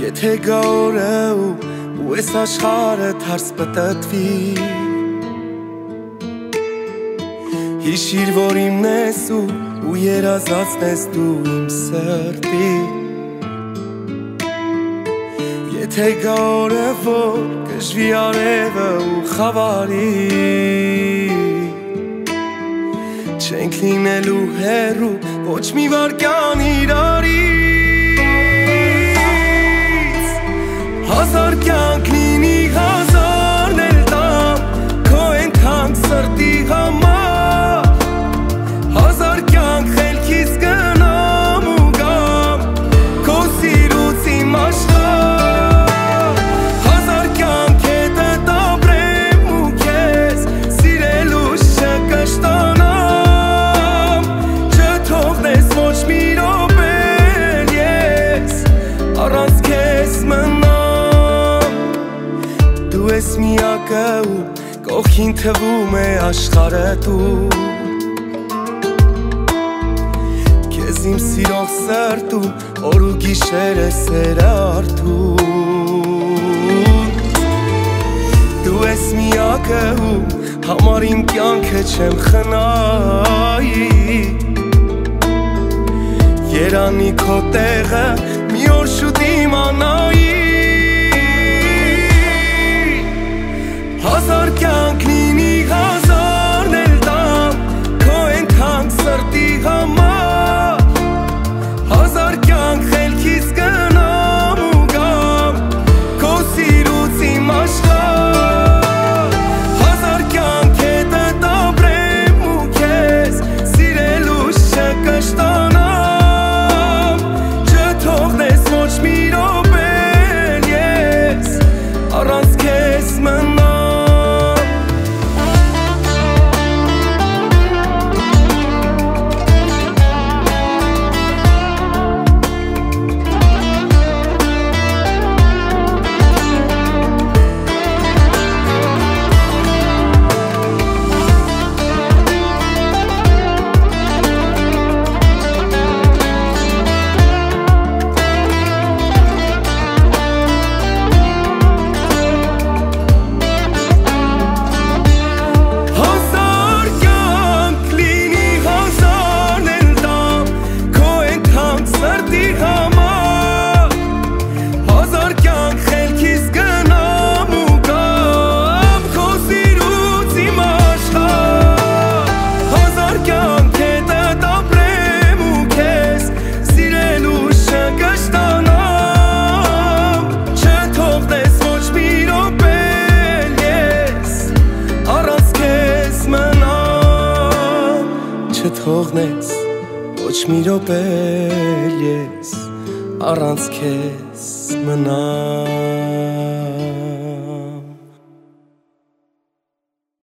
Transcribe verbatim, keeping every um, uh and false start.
Եթե գա օրը ու ես աշխարը թարս պտտվի Հիշիր որ իմն ես ու երազացնես դու իմ սրտի Եթե գա օրը որ կժվի արևը ու խավարի Չենք լինելու հեռու ոչ մի վարկյան իրարից Հազար կյանք լինի հազարն էլ տամ Քո են թանկ սրտի համար Հազար կյանք խելքից գնամ ու գամ Քո սիրուց իմ աշխարհ Հազար կյանք հետդ ապրեմ ու քեզ Սիրելուս չկշտանամ Չթողնես ոչ մի րոպե ես Առանց քեզ մնամ Դու ես միակը ու կողքին թվում է աշխարհը դու Քեզ իմ սիրող սրտում օր ու գիշեր է սերը արթուն Դու ես միակը ու համար իմ կյանքը չեմ խնայի Երանի քո տեղը մի օր շուտ իմանայի Հազար կյանք լինի հազարն էլ տամ Քո են թանկ սրտի համար Հազար կյանք խելքից գնամ ու գամ Քո սիրուց իմ աշխարհ Հազար կյանք հետդ ապրեմ ու քեզ Սիրելուս չկշտանամ Չթողնես ոչ մի րոպե ես Առանց քեզ մնամ Չթողնես ոչ մի րոպե ես առանց քեզ մնամ